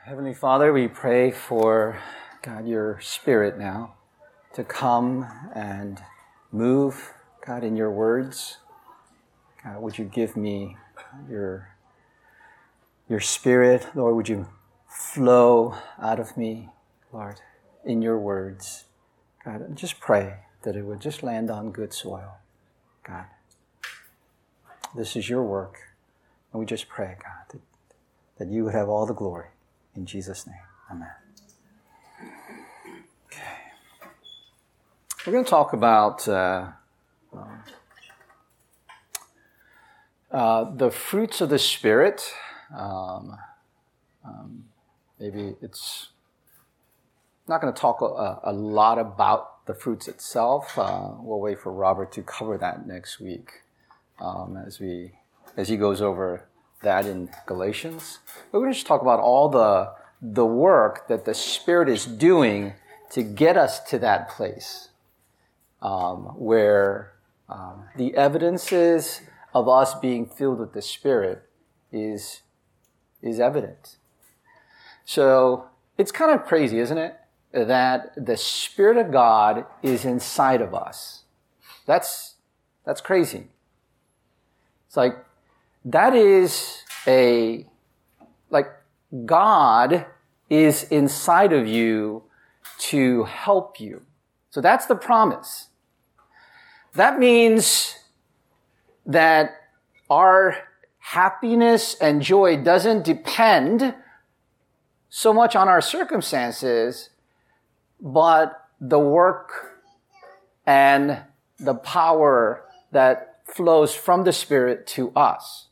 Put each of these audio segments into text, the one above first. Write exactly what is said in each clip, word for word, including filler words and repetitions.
Heavenly Father, we pray for, God, your Spirit now to come and move, God, in your words. God, would you give me your, your Spirit, Lord, would you flow out of me, Lord, in your words. God, and just pray that it would just land on good soil, God. This is your work, and we just pray, God, that, that you would have all the glory. In Jesus' name, amen. Okay. We're going to talk about uh, um, uh, the fruits of the Spirit. Um, um, maybe it's not going to talk a, a lot about the fruits itself. Uh, we'll wait for Robert to cover that next week um, as we as he goes over that in Galatians. We're going to just talk about all the the work that the Spirit is doing to get us to that place um, where um, the evidences of us being filled with the Spirit is is evident. So it's kind of crazy, isn't it, that the Spirit of God is inside of us. That's that's crazy. It's like that is a, like, God is inside of you to help you. So that's the promise. That means that our happiness and joy doesn't depend so much on our circumstances, but the work and the power that flows from the Spirit to us.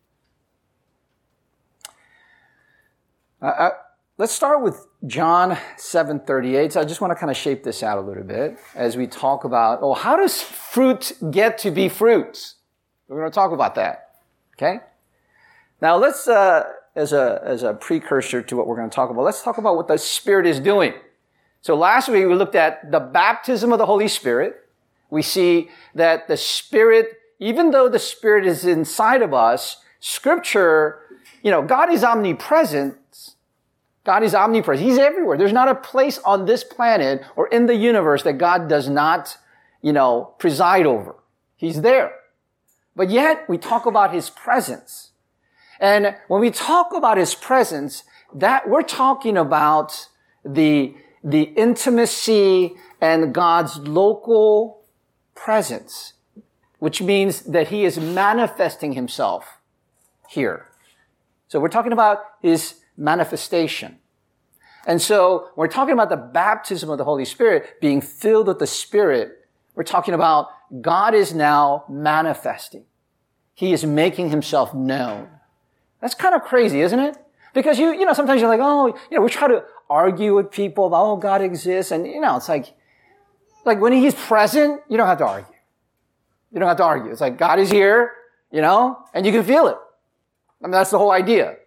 Uh, let's start with John seven thirty-eight. So I just want to kind of shape this out a little bit as we talk about, oh, how does fruit get to be fruit? We're going to talk about that. Okay? Now let's, uh, as a, as a precursor to what we're going to talk about, let's talk about what the Spirit is doing. So last week we looked at the baptism of the Holy Spirit. We see that the Spirit, even though the Spirit is inside of us, Scripture, you know, God is omnipresent. God is omnipresent. He's everywhere. There's not a place on this planet or in the universe that God does not, you know, preside over. He's there. But yet, we talk about His presence. And when we talk about His presence, that we're talking about the, the intimacy and God's local presence, which means that He is manifesting Himself here. So we're talking about His manifestation. And so we're talking about the baptism of the Holy Spirit, being filled with the Spirit. We're talking about God is now manifesting. He is making Himself known. That's kind of crazy, isn't it? Because you, you know, sometimes you're like, oh, you know, we try to argue with people about, oh, God exists. And, you know, it's like, like when He's present, you don't have to argue. You don't have to argue. It's like God is here, you know, and you can feel it. I mean, that's the whole idea.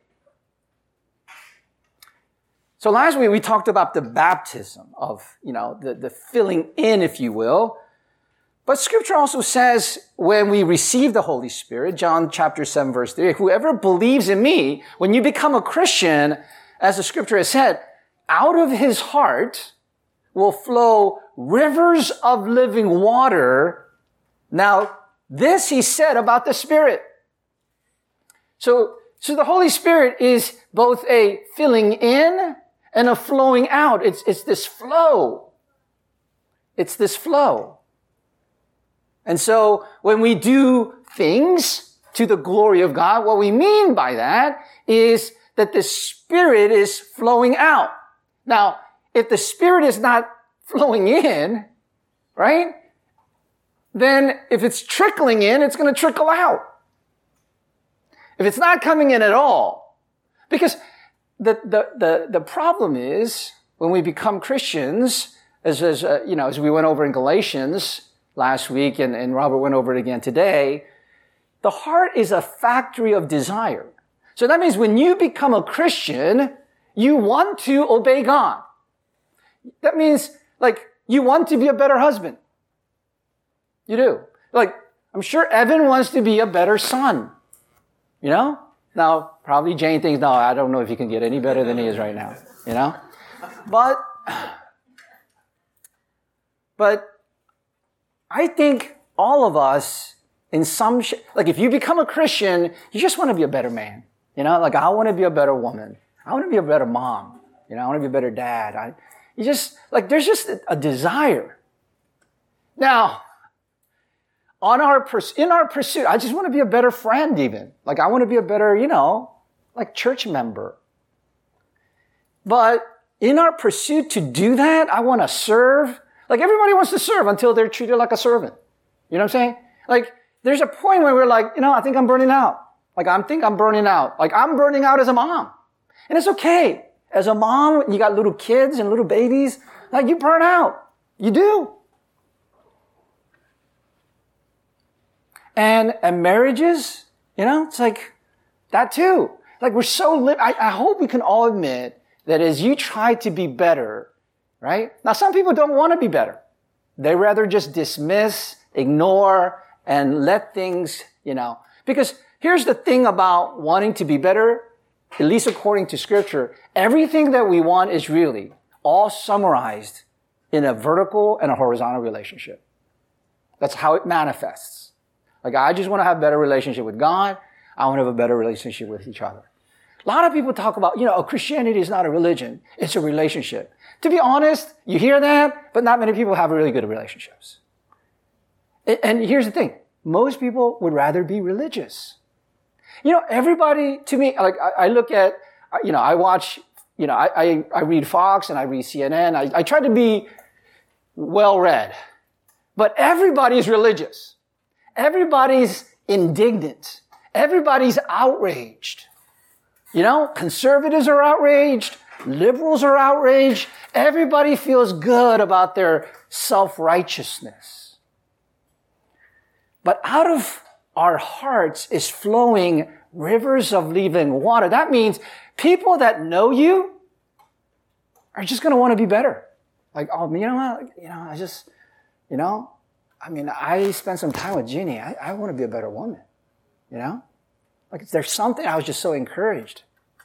So last week we talked about the baptism of, you know, the, the filling in, if you will. But Scripture also says when we receive the Holy Spirit, John chapter seven verse three, whoever believes in me, when you become a Christian, as the Scripture has said, out of his heart will flow rivers of living water. Now, this He said about the Spirit. So, so the Holy Spirit is both a filling in and a flowing out. It's, it's this flow. It's this flow. And so when we do things to the glory of God, what we mean by that is that the Spirit is flowing out. Now, if the Spirit is not flowing in, right, then if it's trickling in, it's going to trickle out. If it's not coming in at all, because The, the, the, the problem is when we become Christians, as, as, uh, you know, as we went over in Galatians last week and, and Robert went over it again today, the heart is a factory of desire. So that means when you become a Christian, you want to obey God. That means, like, you want to be a better husband. You do. Like, I'm sure Evan wants to be a better son. You know? Now, probably Jane thinks, no, I don't know if he can get any better than he is right now, you know? But, but I think all of us, in some, sh- like if you become a Christian, you just want to be a better man. You know, like I want to be a better woman. I want to be a better mom. You know, I want to be a better dad. I, you just, like there's just a, a desire. Now, on our, pers- in our pursuit, I just want to be a better friend even. Like I want to be a better, you know, like church member. But in our pursuit to do that, I want to serve. Like everybody wants to serve until they're treated like a servant. You know what I'm saying? Like, there's a point where we're like, you know, I think I'm burning out. Like, I think I'm burning out. Like, I'm burning out as a mom. And it's okay. As a mom, you got little kids and little babies. Like, you burn out. You do. And, and marriages, you know, it's like that too. Like, we're so lit. I, I hope we can all admit that as you try to be better, right? Now, some people don't want to be better. They rather just dismiss, ignore, and let things, you know, because here's the thing about wanting to be better, at least according to scripture, everything that we want is really all summarized in a vertical and a horizontal relationship. That's how it manifests. Like, I just want to have a better relationship with God. I want to have a better relationship with each other. A lot of people talk about, you know, Christianity is not a religion. It's a relationship. To be honest, you hear that, but not many people have really good relationships. And here's the thing. Most people would rather be religious. You know, everybody, to me, like, I, I look at, you know, I watch, you know, I, I, I read Fox and I read C N N. I, I try to be well-read. But everybody's religious. Everybody's indignant. Everybody's outraged. You know, conservatives are outraged. Liberals are outraged. Everybody feels good about their self-righteousness. But out of our hearts is flowing rivers of living water. That means people that know you are just going to want to be better. Like, oh, you know what? You know, I just, you know, I mean, I spent some time with Jeannie. I, I want to be a better woman. You know? Like, there's something, I was just so encouraged.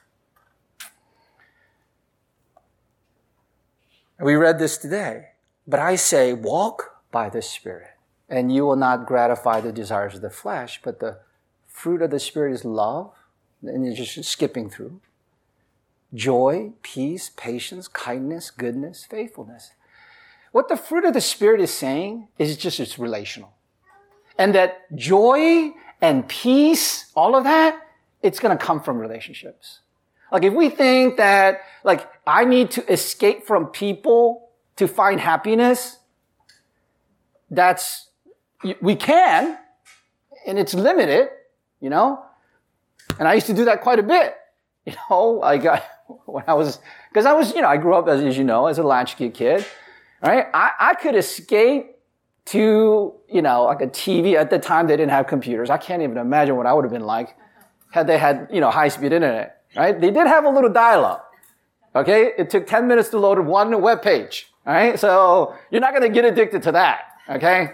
We read this today. But I say, walk by the Spirit. And you will not gratify the desires of the flesh, but the fruit of the Spirit is love, and you're just skipping through. Joy, peace, patience, kindness, goodness, faithfulness. What the fruit of the Spirit is saying is just it's relational. And that joy and peace, all of that, it's going to come from relationships. Like if we think that, like, I need to escape from people to find happiness, that's, we can, and it's limited, you know? And I used to do that quite a bit, you know, like I, when I was, because I was, you know, I grew up, as, as you know, as a latchkey kid, right? I, I could escape to, you know, like a T V. At the time, they didn't have computers. I can't even imagine what I would have been like had they had, you know, high-speed internet, right? They did have a little dial-up, okay? It took ten minutes to load one web page, all right? So you're not going to get addicted to that, okay?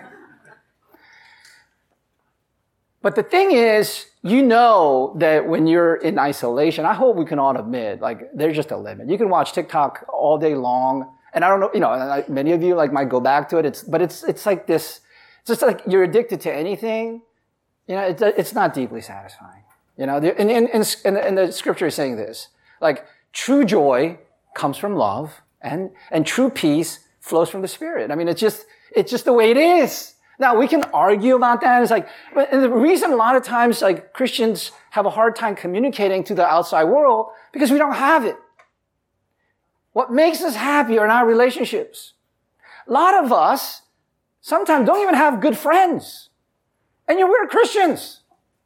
But the thing is, you know that when you're in isolation, I hope we can all admit, like, there's just a limit. You can watch TikTok all day long, and I don't know, you know, many of you, like, might go back to it, It's, but it's it's like this, it's just like you're addicted to anything, you know, it's, it's not deeply satisfying. You know, and, and, and, and the scripture is saying this, like, true joy comes from love, and, and true peace flows from the Spirit. I mean, it's just, it's just the way it is. Now, we can argue about that. It's like, but the reason a lot of times, like, Christians have a hard time communicating to the outside world, because we don't have it. What makes us happy are our relationships. A lot of us sometimes don't even have good friends. And yet we're Christians.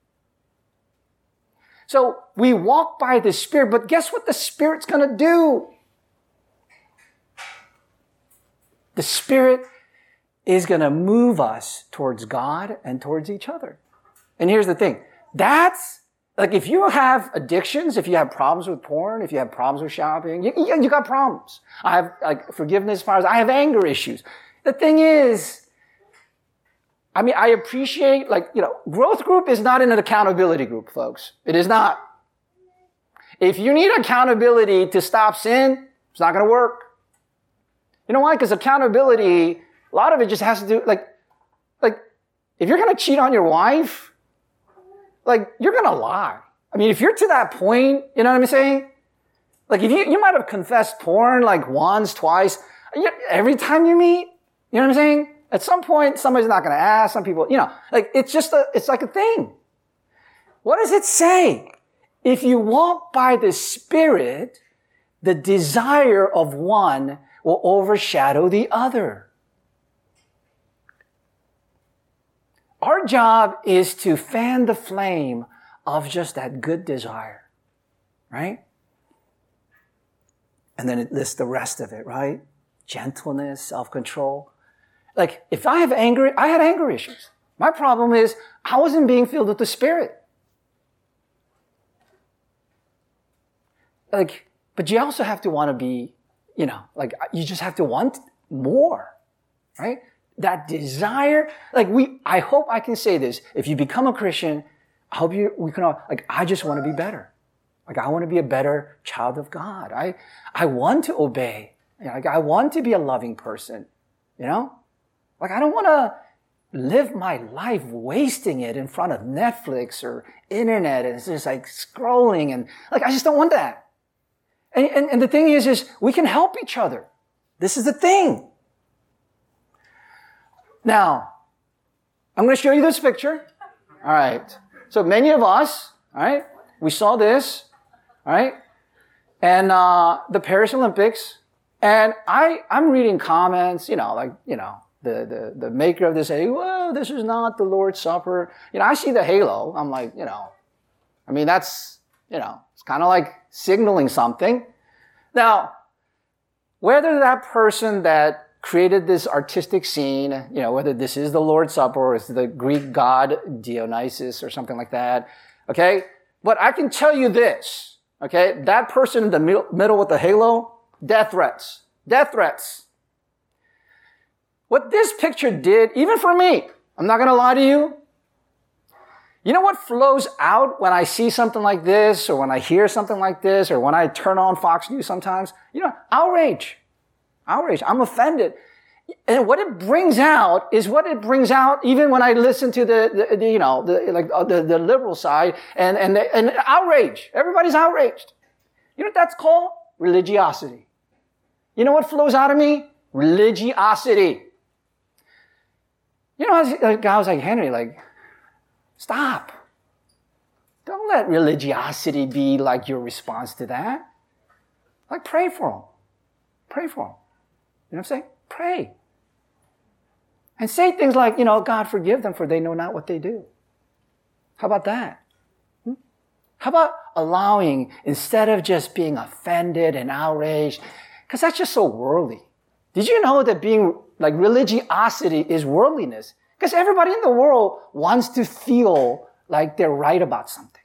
So we walk by the Spirit, but guess what the Spirit's going to do? The Spirit is going to move us towards God and towards each other. And here's the thing. That's, like, if you have addictions, if you have problems with porn, if you have problems with shopping, you, you, you got problems. I have, like, forgiveness powers. I have anger issues. The thing is, I mean, I appreciate, like, you know, growth group is not an accountability group, folks. It is not. If you need accountability to stop sin, it's not going to work. You know why? Because accountability, a lot of it just has to do, like, like, if you're going to cheat on your wife, like, you're going to lie. I mean, if you're to that point, you know what I'm saying? Like, if you, you might have confessed porn, like, once, twice, every time you meet, you know what I'm saying? At some point, somebody's not going to ask. Some people, you know, like, it's just a, it's like a thing. What does it say? If you walk by the Spirit, the desire of one will overshadow the other. Our job is to fan the flame of just that good desire, right? And then it lists the rest of it, right? Gentleness, self-control. Like, if I have anger, I had anger issues. My problem is I wasn't being filled with the Spirit. Like, but you also have to want to be, you know, like, you just have to want more, right? That desire, like we, I hope I can say this. If you become a Christian, I hope you, we can all, like, I just want to be better. Like, I want to be a better child of God. I, I want to obey. You know, like, I want to be a loving person, you know? Like, I don't want to live my life wasting it in front of Netflix or internet and it's just like scrolling and, like, I just don't want that. And, and, and the thing is, is we can help each other. This is the thing. Now, I'm going to show you this picture. All right. So many of us, all right, we saw this, all right, and uh, the Paris Olympics, and I, I'm reading comments, you know, like, you know, the, the, the maker of this say, whoa, this is not the Lord's Supper. You know, I see the halo. I'm like, you know, I mean, that's, you know, it's kind of like signaling something. Now, whether that person that created this artistic scene, you know, whether this is the Lord's Supper or it's the Greek god Dionysus or something like that, okay? But I can tell you this, okay? That person in the middle, middle with the halo, death threats. Death threats. What this picture did, even for me, I'm not going to lie to you, you know what flows out when I see something like this or when I hear something like this or when I turn on Fox News sometimes? You know, outrage. Outrage. I'm offended. And what it brings out is what it brings out even when I listen to the, the, the you know, the, like, uh, the, the liberal side and, and, the, and outrage. Everybody's outraged. You know what that's called? Religiosity. You know what flows out of me? Religiosity. You know, a guy was like, Henry, like, stop. Don't let religiosity be like your response to that. Like, pray for him. Pray for him. You know what I'm saying? Pray. And say things like, you know, God forgive them for they know not what they do. How about that? Hmm? How about allowing, instead of just being offended and outraged, because that's just so worldly. Did you know that being, like, religiosity is worldliness? Because everybody in the world wants to feel like they're right about something.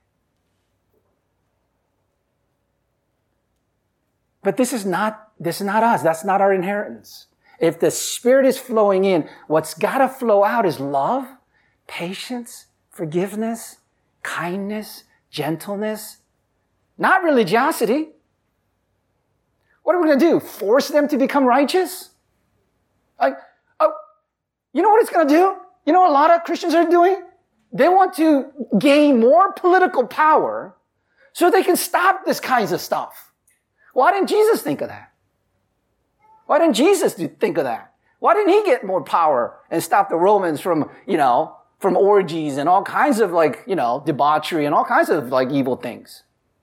But this is not, this is not us. That's not our inheritance. If the Spirit is flowing in, what's got to flow out is love, patience, forgiveness, kindness, gentleness, not religiosity. What are we going to do? Force them to become righteous? Like, oh, you know what it's going to do? You know what a lot of Christians are doing? They want to gain more political power so they can stop this kinds of stuff. Why didn't Jesus think of that? Why didn't Jesus think of that? Why didn't he get more power and stop the Romans from, you know, from orgies and all kinds of, like, you know, debauchery and all kinds of, like, evil things?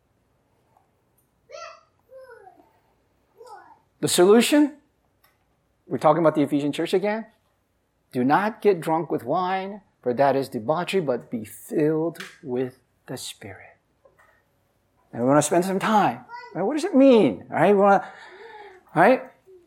The solution? We're talking about the Ephesian church again. Do not get drunk with wine, for that is debauchery, but be filled with the Spirit. And we want to spend some time. Right? What does it mean? All right? We want to, all right?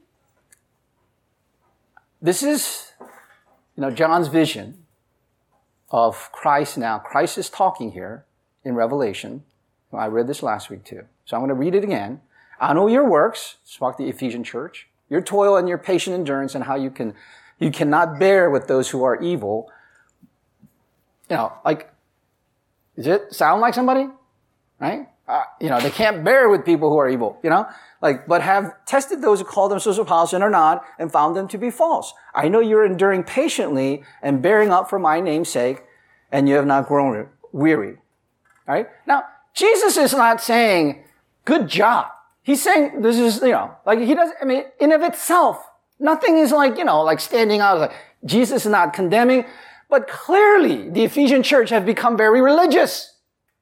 This is, you know, John's vision of Christ now. Christ is talking here in Revelation. I read this last week too. So I'm going to read it again. I know your works, spoke the Ephesian church, your toil and your patient endurance and how you can, you cannot bear with those who are evil. You know, like, does it sound like somebody? Right? Uh, you know, they can't bear with people who are evil, you know? Like, but have tested those who call themselves apostles and are not, and found them to be false. I know you're enduring patiently and bearing up for my name's sake, and you have not grown weary. All right? Now, Jesus is not saying, good job. He's saying, this is, you know, like he does, I mean, in of itself, nothing is like, you know, like standing out. Like, Jesus is not condemning, but clearly the Ephesian church have become very religious.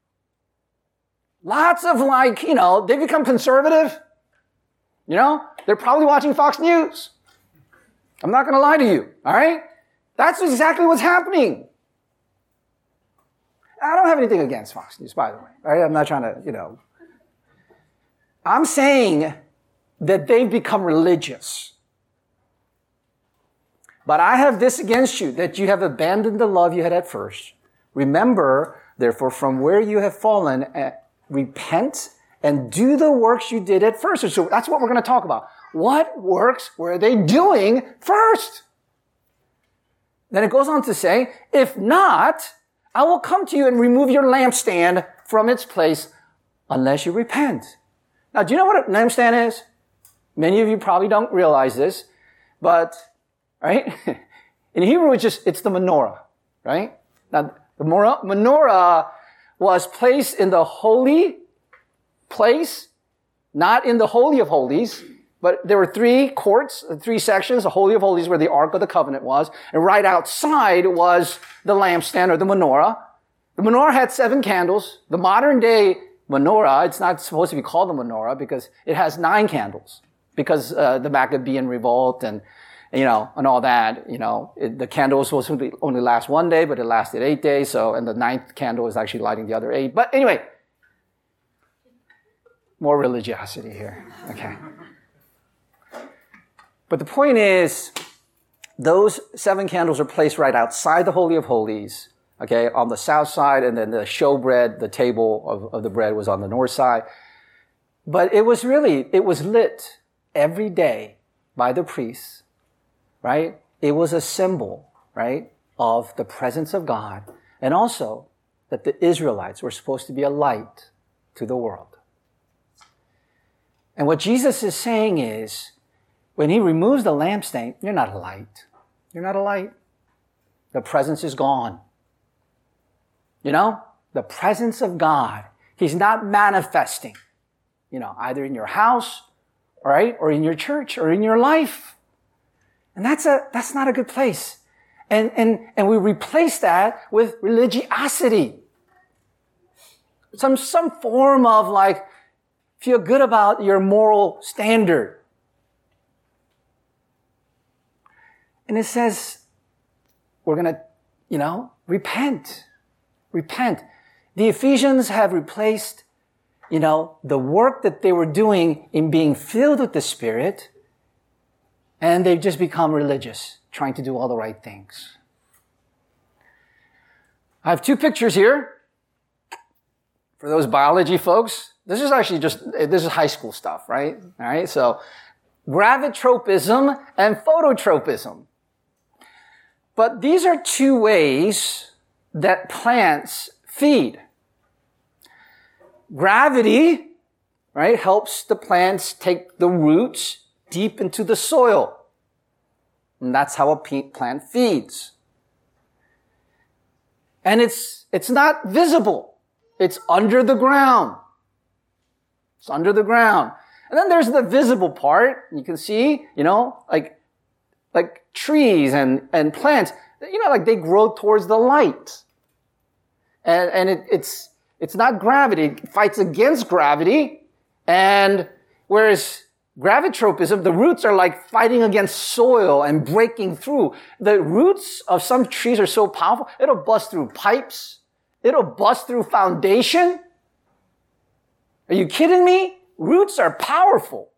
Lots of like, you know, they become conservative. You know, they're probably watching Fox News. I'm not going to lie to you. All right. That's exactly what's happening. I don't have anything against Fox News, by the way. All right. I'm not trying to, you know, I'm saying that they've become religious. But I have this against you, that you have abandoned the love you had at first. Remember, therefore, from where you have fallen, uh, repent and do the works you did at first. So that's what we're going to talk about. What works were they doing first? Then it goes on to say, if not, I will come to you and remove your lampstand from its place unless you repent. Now, do you know what a lampstand is? Many of you probably don't realize this, but, right? In Hebrew, it's just, it's the menorah, right? Now, the menorah was placed in the holy place, not in the Holy of Holies, but there were three courts, three sections. The Holy of Holies where the Ark of the Covenant was, and right outside was the lampstand or the menorah. The menorah had seven candles. The modern day menorah, it's not supposed to be called a menorah because it has nine candles because uh, the Maccabean revolt and, you know, and all that, you know, it, the candle was supposed to only last one day, but it lasted eight days. So, and the ninth candle is actually lighting the other eight. But anyway, more religiosity here. Okay. But the point is, those seven candles are placed right outside the Holy of Holies, okay, on the south side, and then the showbread, the table of, of the bread was on the north side. But it was really, it was lit every day by the priests, right? It was a symbol, right, of the presence of God, and also that the Israelites were supposed to be a light to the world. And what Jesus is saying is, when he removes the lampstand, you're not a light. You're not a light. The presence is gone. You know, the presence of God, he's not manifesting, you know, either in your house, right, or in your church, or in your life. And that's a, that's not a good place. And, and, and we replace that with religiosity. Some, some form of like, feel good about your moral standard. And it says, we're going to, you know, repent. Repent. The Ephesians have replaced, you know, the work that they were doing in being filled with the Spirit, and they've just become religious, trying to do all the right things. I have two pictures here for those biology folks. This is actually just, this is high school stuff, right? All right, so gravitropism and phototropism. But these are two ways that plants feed. Gravity, right, helps the plants take the roots deep into the soil. And that's how a plant feeds. And it's, it's not visible. It's under the ground. It's under the ground. And then there's the visible part. You can see, you know, like, like trees and, and plants, you know, like they grow towards the light. And, and it, it's, it's not gravity. It fights against gravity. And whereas gravitropism, the roots are like fighting against soil and breaking through. The roots of some trees are so powerful, it'll bust through pipes. It'll bust through foundation. Are you kidding me? Roots are powerful.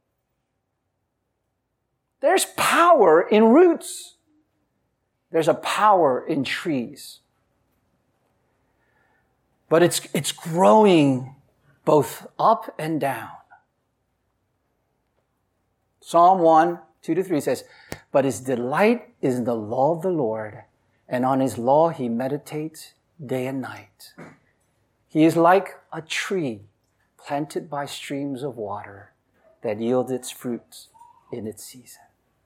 There's power in roots. There's a power in trees. But it's, it's growing both up and down. Psalm one, two to three says, but his delight is in the law of the Lord, and on his law he meditates day and night. He is like a tree planted by streams of water that yield its fruit in its season.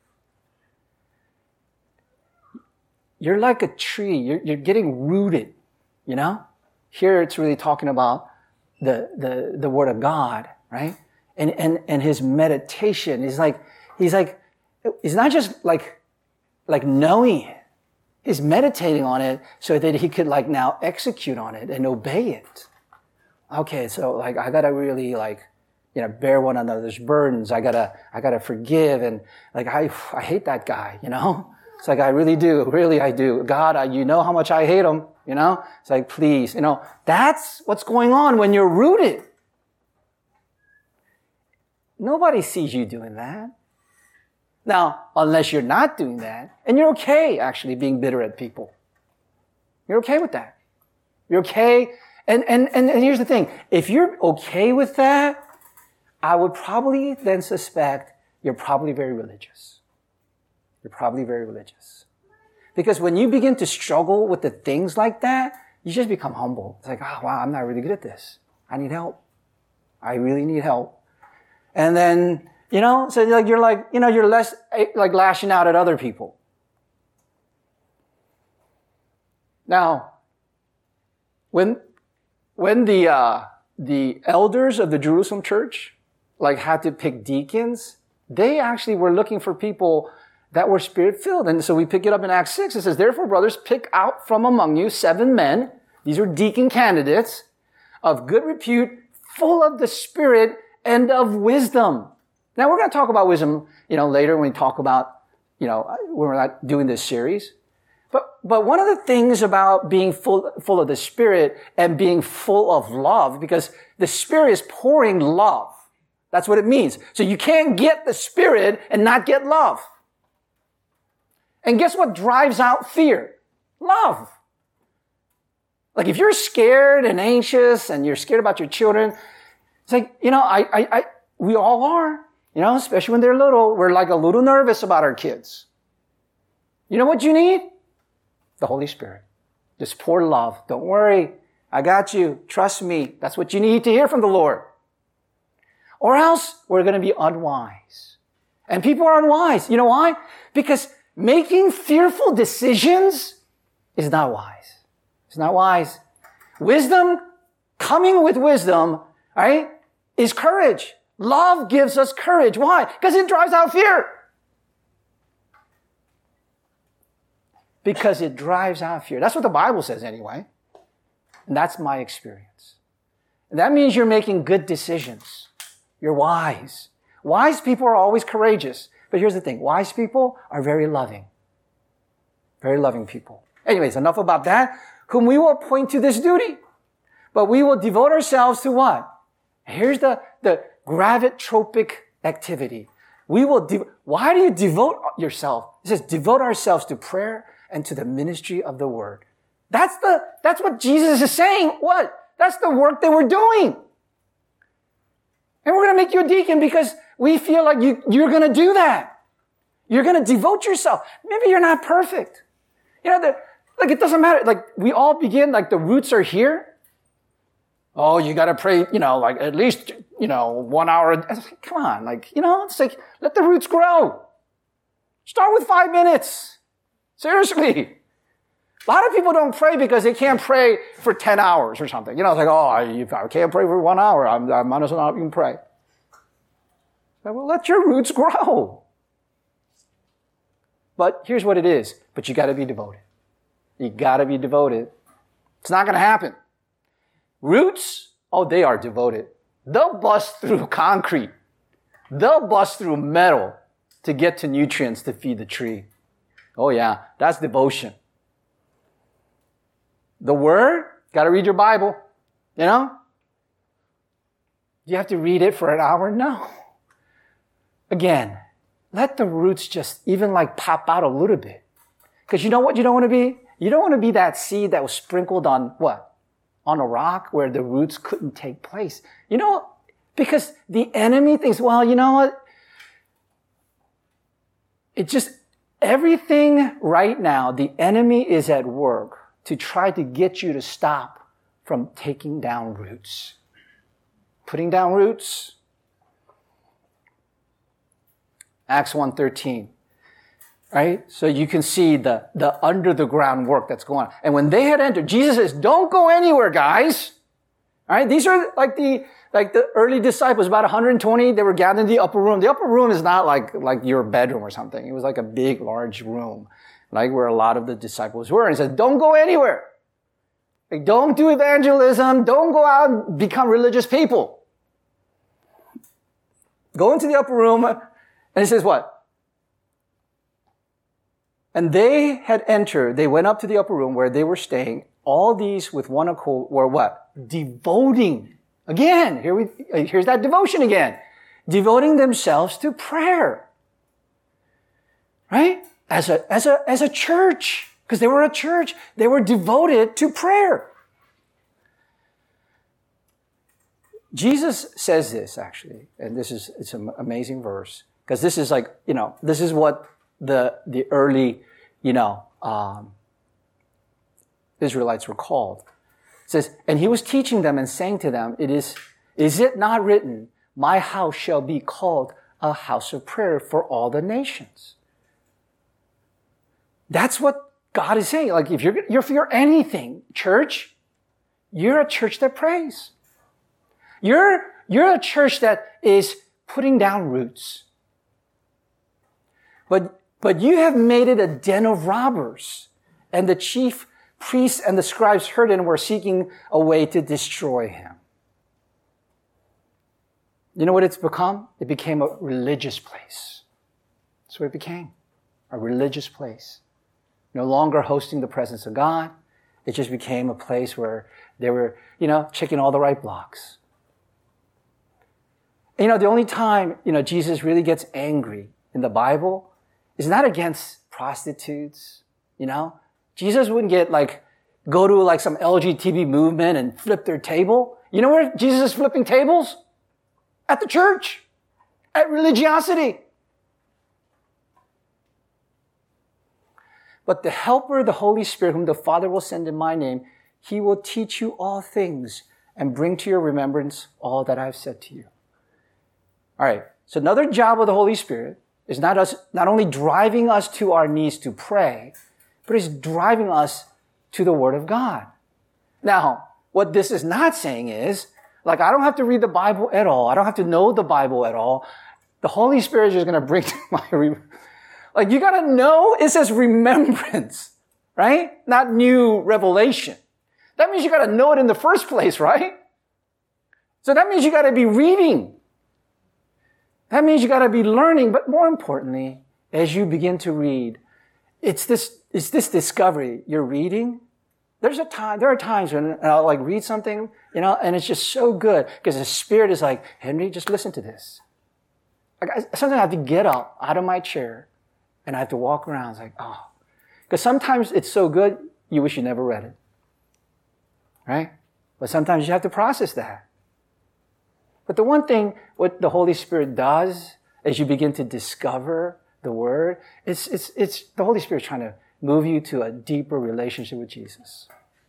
You're like a tree. You're, you're getting rooted, you know? Here it's really talking about the, the, the Word of God, right? And, and, and his meditation is like, he's like, he's not just like, like knowing it. He's meditating on it so that he could like now execute on it and obey it. Okay, so like I gotta really like, you know, bear one another's burdens. I gotta, I gotta forgive, and like I, I hate that guy, you know. It's like I really do, really I do. God, I, you know how much I hate him, you know. It's like please, you know. That's what's going on when you're rooted. Nobody sees you doing that. Now, unless you're not doing that, and you're okay actually being bitter at people. You're okay with that. You're okay. And, and, and, and here's the thing. If you're okay with that, I would probably then suspect you're probably very religious. You're probably very religious. Because when you begin to struggle with the things like that, you just become humble. It's like, oh, wow, I'm not really good at this. I need help. I really need help. And then, you know, so like you're like, you know, you're less like lashing out at other people. Now, when, when the, uh, the elders of the Jerusalem church, like had to pick deacons, they actually were looking for people that were spirit-filled. And so we pick it up in Acts six. It says, therefore, brothers, pick out from among you seven men. These are deacon candidates of good repute, full of the Spirit and of wisdom. Now, we're going to talk about wisdom, you know, later when we talk about, you know, when we're not doing this series. But, but one of the things about being full, full of the Spirit and being full of love, because the Spirit is pouring love. That's what it means. So you can't get the Spirit and not get love. And guess what drives out fear? Love. Like if you're scared and anxious and you're scared about your children, it's like, you know, I, I, I, we all are, you know, especially when they're little, we're like a little nervous about our kids. You know what you need? The Holy Spirit. Just pour love. Don't worry. I got you. Trust me. That's what you need to hear from the Lord. Or else we're going to be unwise. And people are unwise. You know why? Because making fearful decisions is not wise. It's not wise. Wisdom, coming with wisdom, right, is courage. Love gives us courage. Why? Because it drives out fear. Because it drives out fear. That's what the Bible says anyway. And that's my experience. And that means you're making good decisions. You're wise. Wise people are always courageous. But here's the thing. Wise people are very loving. Very loving people. Anyways, enough about that. Whom we will appoint to this duty. But we will devote ourselves to what? Here's the, the gravitropic activity. We will, de- why do you devote yourself? It says, devote ourselves to prayer and to the ministry of the word. That's the, that's what Jesus is saying. What? That's the work that we're doing. And we're going to make you a deacon because we feel like you, you're going to do that. You're going to devote yourself. Maybe you're not perfect. You know, the, like it doesn't matter. Like we all begin, like the roots are here. Oh, you got to pray, you know, like at least, you know, one hour. Like, come on. Like, you know, it's like, let the roots grow. Start with five minutes. Seriously. A lot of people don't pray because they can't pray for ten hours or something. You know, it's like, oh, I, I can't pray for one hour. I'm, I might as well not even pray. Well, let your roots grow. But here's what it is. But you got to be devoted. You got to be devoted. It's not going to happen. Roots, oh, they are devoted. They'll bust through concrete. They'll bust through metal to get to nutrients to feed the tree. Oh, yeah, that's devotion. The Word, got to read your Bible, you know? Do you have to read it for an hour? No. Again, let the roots just even like pop out a little bit. Because you know what you don't want to be? You don't want to be that seed that was sprinkled on what? On a rock where the roots couldn't take place. You know, because the enemy thinks, well, you know what? It just, everything right now, the enemy is at work to try to get you to stop from taking down roots. putting down roots. Acts one thirteen. Right? So you can see the, the under the ground work that's going on. And when they had entered, Jesus says, don't go anywhere, guys. All right? These are like the, like the early disciples, about one hundred twenty. They were gathered in the upper room. The upper room is not like, like your bedroom or something. It was like a big, large room, like where a lot of the disciples were. And he said, don't go anywhere. Like, don't do evangelism. Don't go out and become religious people. Go into the upper room. And he says what? And they had entered, they went up to the upper room where they were staying. All these with one accord were what? Devoting. Again, here we, here's that devotion again. Devoting themselves to prayer. Right? As a, as a, as a church. Because they were a church. They were devoted to prayer. Jesus says this actually, and this is, it's an amazing verse. Because this is like, you know, this is what the the early, you know, um, Israelites were called. It says, and he was teaching them and saying to them, it is, is it not written, my house shall be called a house of prayer for all the nations? That's what God is saying. Like if you're, if you're anything, church, you're a church that prays. You're, you're a church that is putting down roots. But But you have made it a den of robbers. And the chief priests and the scribes heard it and were seeking a way to destroy him. You know what it's become? It became a religious place. That's what it became. A religious place. No longer hosting the presence of God. It just became a place where they were, you know, checking all the right blocks. And, you know, the only time, you know, Jesus really gets angry in the Bible is not against prostitutes, you know. Jesus wouldn't get like, go to like some L G B T movement and flip their table. You know where Jesus is flipping tables? At the church. At religiosity. But the Helper, the Holy Spirit, whom the Father will send in my name, he will teach you all things and bring to your remembrance all that I've said to you. All right. So another job of the Holy Spirit is not us, not only driving us to our knees to pray, but it's driving us to the Word of God. Now, what this is not saying is, like, I don't have to read the Bible at all. I don't have to know the Bible at all. The Holy Spirit is just going to bring to my, re- like, you got to know, it says remembrance, right? Not new revelation. That means you got to know it in the first place, right? So that means you got to be reading. That means you got to be learning, but more importantly, as you begin to read, it's this, it's this discovery. You're reading. There's a time, there are times when I'll like read something, you know, and it's just so good because the Spirit is like, Henry, just listen to this. Like I, sometimes I have to get up out of my chair and I have to walk around. It's like, oh, because sometimes it's so good, you wish you never read it. Right? But sometimes you have to process that. But the one thing, what the Holy Spirit does as you begin to discover the Word, it's, it's, it's the Holy Spirit trying to move you to a deeper relationship with Jesus.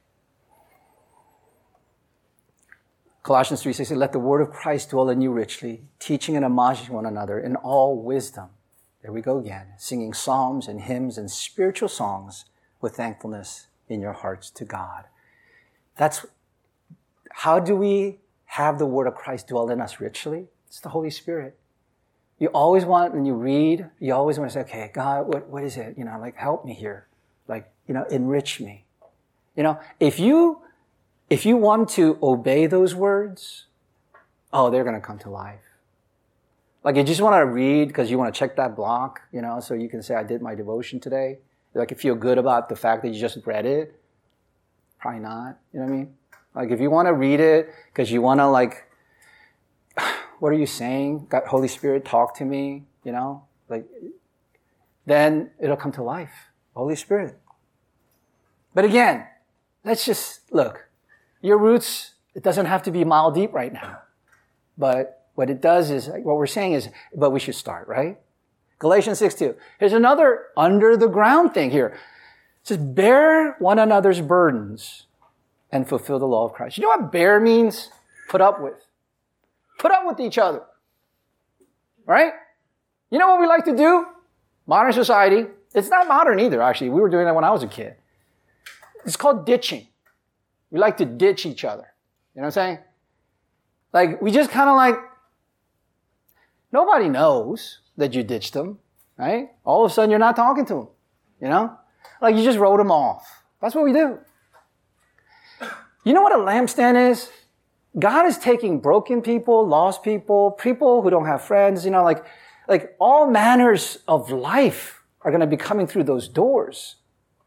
Colossians three sixteen, let the word of Christ dwell in you richly, teaching and admonishing one another in all wisdom. There we go again, singing psalms and hymns and spiritual songs with thankfulness in your hearts to God. That's, how do we have the word of Christ dwell in us richly? It's the Holy Spirit. You always want, when you read, you always want to say, okay, God, what, what is it? You know, like, help me here. Like, you know, enrich me. You know, if you, if you want to obey those words, oh, they're going to come to life. Like, you just want to read because you want to check that block, you know, so you can say, I did my devotion today. Like, you feel good about the fact that you just read it. Probably not. You know what I mean? Like, if you want to read it because you want to, like, what are you saying? God, Holy Spirit, talk to me, you know? Like, then it'll come to life. Holy Spirit. But again, let's just, look, your roots, it doesn't have to be mile deep right now. But what it does is, what we're saying is, but we should start, right? Galatians six two. Here's another under the ground thing here. It says, bear one another's burdens and fulfill the law of Christ. You know what bear means? Put up with. put up with each other. Right? You know what we like to do? Modern society. It's not modern either, actually. We were doing that when I was a kid. It's called ditching. We like to ditch each other. You know what I'm saying? Like, we just kind of like, nobody knows that you ditched them, right? All of a sudden, you're not talking to them, you know? Like, you just wrote them off. That's what we do. You know what a lampstand is? God is taking broken people, lost people, people who don't have friends, you know, like, like all manners of life are going to be coming through those doors.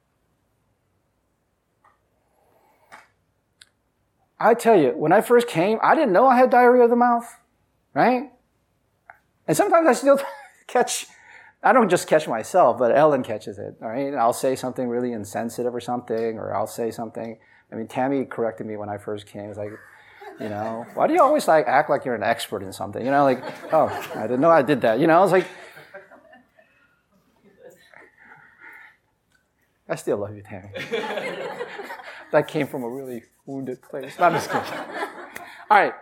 I tell you, when I first came, I didn't know I had diarrhea of the mouth, right? And sometimes I still catch, I don't just catch myself, but Ellen catches it, all right? I'll say something really insensitive or something, or I'll say something. I mean, Tammy corrected me when I first came. It's like, you know, why do you always like act like you're an expert in something? You know, like, oh, I didn't know I did that. You know, I was like, I still love you, Tammy. That came from a really wounded place. No, I'm just kidding. All right.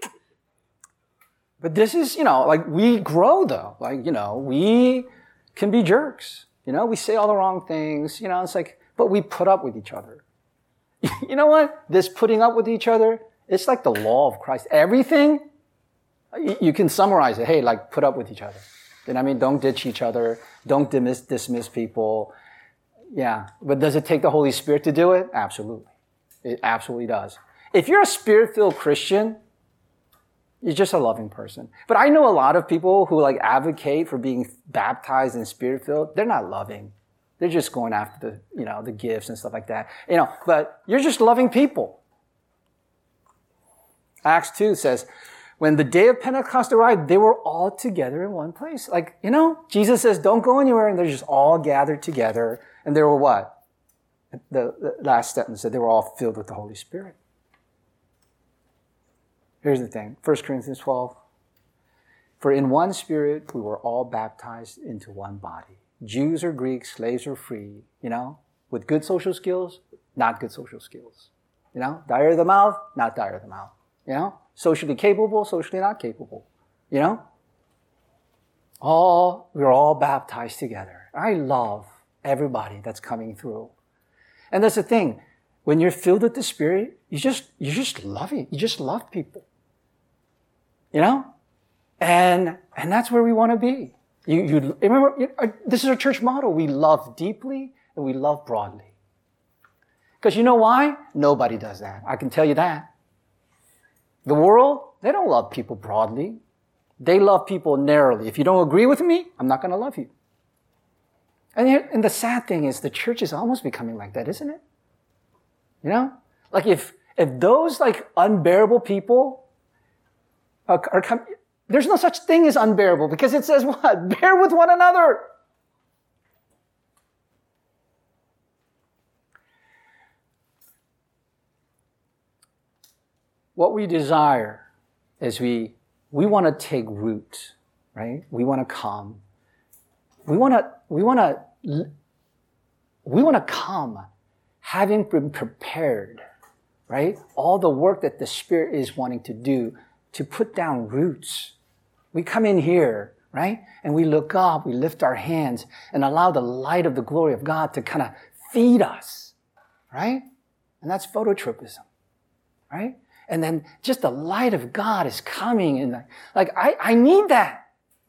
But this is, you know, like we grow though. Like, you know, we can be jerks. You know, we say all the wrong things. You know, it's like, but we put up with each other. You know what? This putting up with each other, it's like the law of Christ. Everything, you can summarize it. Hey, like put up with each other. You know what I mean? Don't ditch each other. Don't dismiss, dismiss people. Yeah. But does it take the Holy Spirit to do it? Absolutely. It absolutely does. If you're a Spirit-filled Christian, you're just a loving person. But I know a lot of people who like advocate for being baptized and Spirit-filled. They're not loving. They're just going after the, you know, the gifts and stuff like that. You know, but you're just loving people. Acts two says, when the day of Pentecost arrived, they were all together in one place. Like, you know, Jesus says, don't go anywhere. And they're just all gathered together. And they were what? The, the last sentence said they were all filled with the Holy Spirit. Here's the thing. First Corinthians twelve. For in one Spirit we were all baptized into one body. Jews or Greeks, slaves or free, you know, with good social skills, not good social skills. You know, diarrhea of the mouth, not diarrhea of the mouth. You know, socially capable, socially not capable. You know, all, we're all baptized together. I love everybody that's coming through. And that's the thing. When you're filled with the Spirit, you just, you just love it. You just love people. You know? And, and that's where we want to be. You, you remember, you, uh, this is our church motto. We love deeply and we love broadly. Because you know why? Nobody does that. I can tell you that. The world, they don't love people broadly. They love people narrowly. If you don't agree with me, I'm not going to love you. And, and the sad thing is the church is almost becoming like that, isn't it? You know? Like if, if those like unbearable people are, are coming, there's no such thing as unbearable because it says what? Bear with one another. What we desire is we, we want to take root, right? We want to come. We want to, we want to, we want to come having been prepared, right? All the work that the Spirit is wanting to do to put down roots. We come in here, right? And we look up, we lift our hands and allow the light of the glory of God to kind of feed us, right? And that's phototropism, right? And then just the light of God is coming and like, like I, I need that.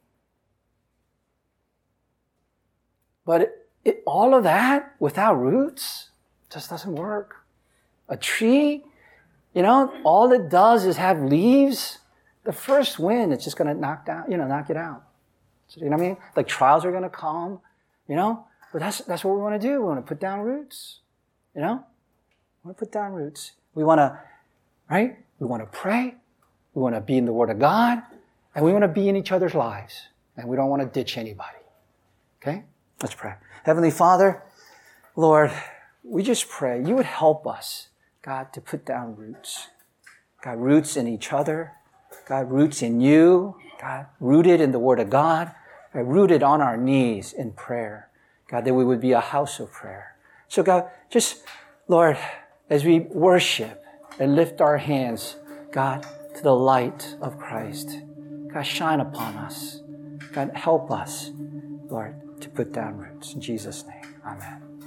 But it, it, all of that without roots just doesn't work. A tree, you know, all it does is have leaves. The first wind, it's just going to knock down, you know, knock it out. So, you know what I mean? Like trials are going to come, you know, but that's, that's what we want to do. We want to put down roots, you know, we want to put down roots. We want to, right? We want to pray. We want to be in the Word of God and we want to be in each other's lives and we don't want to ditch anybody. Okay? Let's pray. Heavenly Father, Lord, we just pray you would help us, God, to put down roots. God, roots in each other. God, roots in you. God, rooted in the Word of God. God, rooted on our knees in prayer. God, that we would be a house of prayer. So God, just, Lord, as we worship and lift our hands, God, to the light of Christ. God, shine upon us. God, help us, Lord, to put down roots. In Jesus' name, amen.